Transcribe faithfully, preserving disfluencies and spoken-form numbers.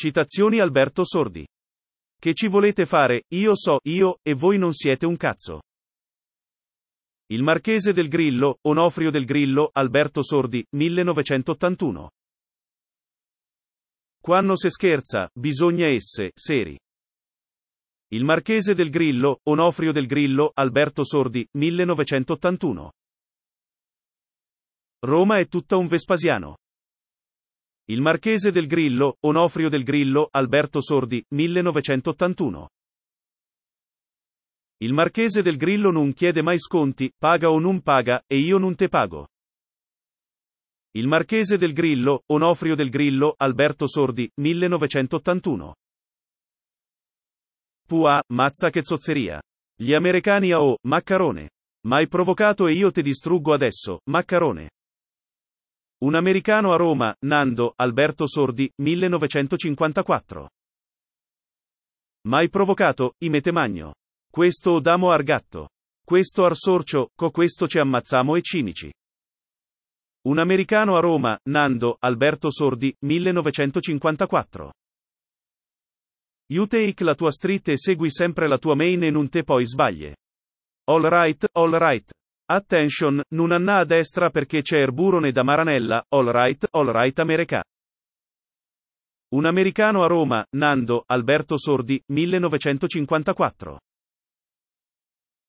Citazioni Alberto Sordi. Che ci volete fare, io so, io, e voi non siete un cazzo. Il Marchese del Grillo, Onofrio del Grillo, Alberto Sordi, millenovecentottantuno. Quando se scherza, bisogna esse, seri. Il Marchese del Grillo, Onofrio del Grillo, Alberto Sordi, millenovecentottantuno. Roma è tutta un Vespasiano. Il Marchese del Grillo, Onofrio del Grillo, Alberto Sordi, millenovecentottantuno. Il Marchese del Grillo non chiede mai sconti, paga o non paga, e io non te pago. Il Marchese del Grillo, Onofrio del Grillo, Alberto Sordi, millenovecentottantuno. Pua, mazza che zozzeria. Gli americani a oh, maccarone. M'hai provocato e io te distruggo adesso, maccarone. Un americano a Roma, Nando, Alberto Sordi, millenovecentocinquantaquattro. M'hai provocato, i mete magno. Questo o damo ar gatto. Questo ar sorcio, co questo ci ammazzamo e cimici. Un americano a Roma, Nando, Alberto Sordi, millenovecentocinquantaquattro. You take la tua street e segui sempre la tua main e non te poi sbaglie. All right, all right. Attention, non anna a destra perché c'è er burone da Maranella, all right, all right America. Un americano a Roma, Nando, Alberto Sordi, millenovecentocinquantaquattro.